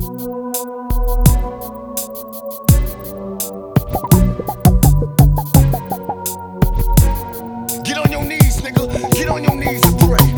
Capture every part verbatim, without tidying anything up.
Get on your knees, nigga. Get on your knees and pray.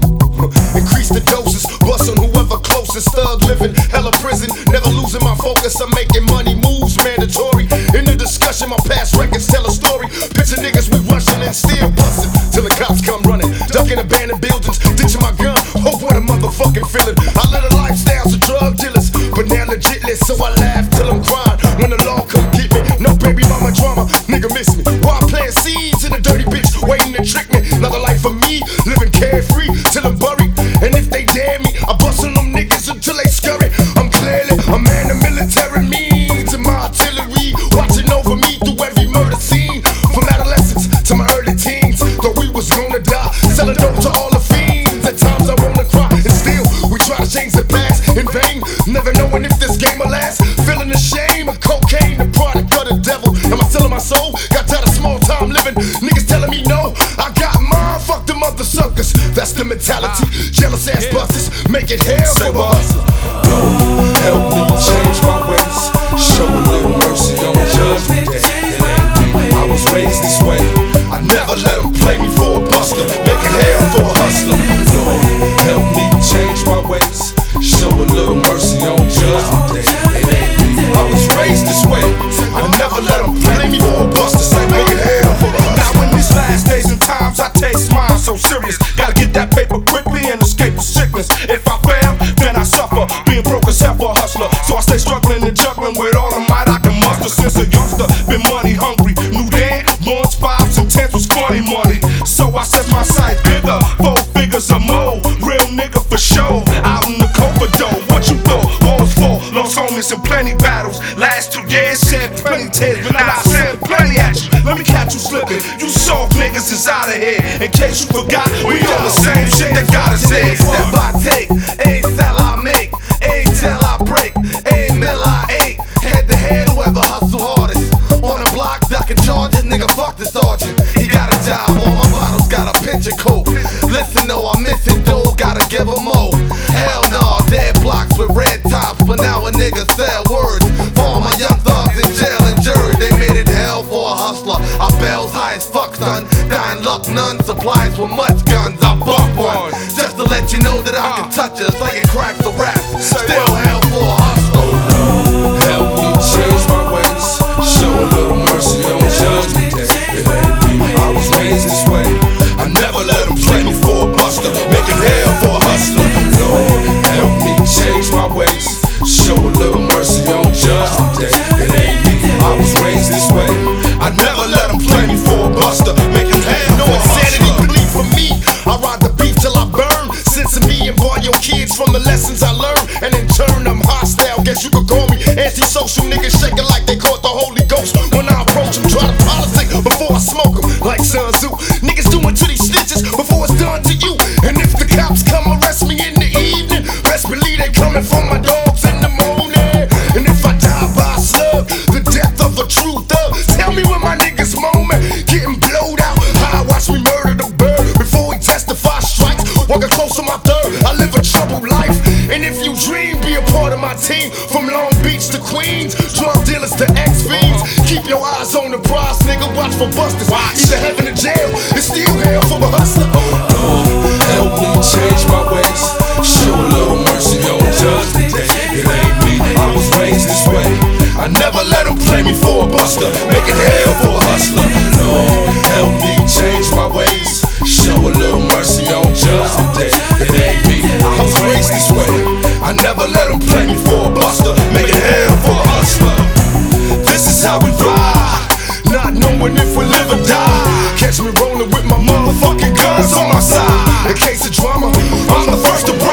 Increase the doses, bust on whoever closest. Thug living, hella prison. Never losing my focus. I'm making money moves mandatory. In the discussion, my past records tell a story. Picture niggas we rushing and still busting till the cops come running. Ducking abandoned buildings, ditching my gun. Hope what a motherfucking feeling. I live a lifestyle of drug dealers, but now legitless, so I laugh till I'm crying. When the law come get me, no baby mama drama. Nigga miss me. While playing seeds in a dirty bitch, waiting to trick me. Another life for me, living carefree till I'm buried. And if they dare me, I bust on them niggas until they scurry. I'm clearly a man of military means, and my artillery watching over me through every murder scene. From adolescence to my early teens, thought we was gonna die, selling dope to all the fiends. At times I wanna cry, and still we try to change the past in vain. Never knowing if this game will last. Feeling the shame of cocaine, the product of the devil. Am I selling my soul? Got tired of small time living. Niggas telling me no, I got mine. Fuck them other suckers. That's the mentality. Jealous ass busters make it hell for the hustler. Lord, help me change my ways. Show a little mercy on Judgment Day. It ain't me. I was raised this way. I never let them play me for a buster. Make it hell for a hustler. Lord, help me change my ways. Show a little mercy on Judgment Day. It ain't me. I was raised this way. I never let them play me for a buster. Say make it hell for a hustler. Now in these last days and times, I taste mine so serious. Gotta get that paper quickly and escape the sickness. If I fail, then I suffer. Being broke is hell for a hustler. So I stay struggling and juggling with all the might I can muster. Since a youngster, been money hungry. Knew then, ones, fives, and tens was funny money. So I set my sights bigger, four figures or more. Real nigga for sure, out in the Coverdale. What you thought? Walls fall, lost homies in plenty battles. Last two years, said plenty tears, but now I said plenty at you. Let me catch you slipping. You soft niggas is out of here. In case you forgot, we on the same shit that got us here. Step I take, ain't sell I make, ain't tell I break, ain't mill I ate. Head to head, whoever hustle hardest. On the block, ducking charges, nigga, fuck the sergeant. He got a job, all my bottles got a pinch of coke. Listen, though, I miss it, though, gotta give him more. Hell no, dead blocks with red tops, but now a nigga sell words. For all my young thugs in jail and jury, they made it hell for a hustler. Our bells high as fuck, son. Dying luck, none supplies with much guns. I buck one, just to let you know that I can touch us like it cracks the rap. Still hell for a hustler. Help me change my ways. Show a little mercy on Judgment Day. It ain't me. I was raised this way. I never let them play me for a buster. Make it hell for a hustler. Lord, help me change my ways. Show a little mercy on Judgment Day. It ain't me. I was raised this way. I never let them play me for a buster. Make it hell No for a insanity hustler. plea for me. I ride the beef till I burn. Since me and boy your kids from the lessons I learned. And in turn I'm hostile, guess you could call me antisocial. Niggas shaking like they caught the Holy Ghost. When I approach them, try to politic before I smoke them. Like Sun Tzu, niggas doing to these stitches before it's done to you. And if the cops come arrest me in the evening, best believe they coming for my dogs in the morning. And if I die by a slug, the death of a true thug. Tell me when my niggas moment, getting blowed out. How I watch me murder the bird before he testify strikes. Walking close to my third, I live a troubled life. And if you dream, be a part of my team. From Long Beach to Queens, drug dealers to ex-fiends. Keep your eyes on the prize, nigga, watch for busters. Either heaven or jail, it's still hell for a hustler. Lord, help me change my ways. Show a little mercy on Judgment Day. It ain't me. I was raised this way. I never let them play me for a buster. Make it hell for a hustler. Lord, help me change my ways. Show a little mercy on Judgment Day. It ain't me. I was raised this way. I never let them play me for a buster. Make it hell for a hustler. This is how we ride, not knowing if we live or die. Catch me rolling with my motherfucking guns on my side. In case of drama, I'm the first to